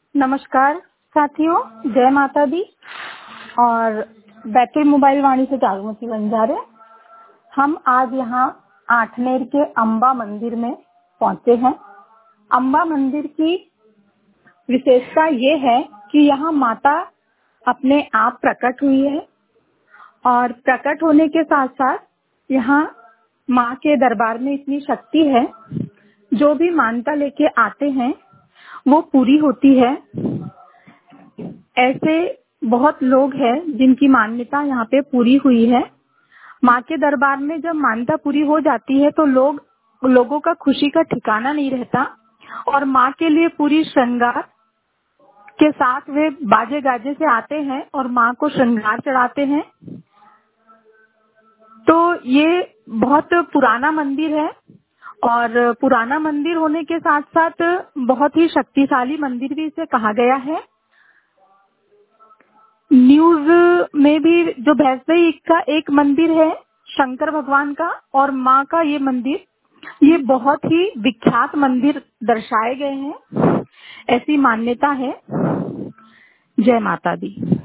नमस्कार साथियों, जय माता दी। और बैतुल मोबाइल वाणी से जागृति बंजारे। हम आज यहाँ आठनेर के अम्बा मंदिर में पहुंचे हैं। अम्बा मंदिर की विशेषता ये है कि यहाँ माता अपने आप प्रकट हुई है और प्रकट होने के साथ साथ यहाँ माँ के दरबार में इतनी शक्ति है, जो भी मानता लेके आते हैं वो पूरी होती है। ऐसे बहुत लोग हैं जिनकी मान्यता यहाँ पे पूरी हुई है। माँ के दरबार में जब मान्यता पूरी हो जाती है तो लोगों का खुशी का ठिकाना नहीं रहता और माँ के लिए पूरी श्रृंगार के साथ वे बाजे गाजे से आते हैं और माँ को श्रृंगार चढ़ाते हैं। तो ये बहुत पुराना मंदिर है और पुराना मंदिर होने के साथ साथ बहुत ही शक्तिशाली मंदिर भी इसे कहा गया है। न्यूज में भी जो भैंसदेई का एक मंदिर है शंकर भगवान का और माँ का ये मंदिर, ये बहुत ही विख्यात मंदिर दर्शाए गए हैं, ऐसी मान्यता है। जय माता दी।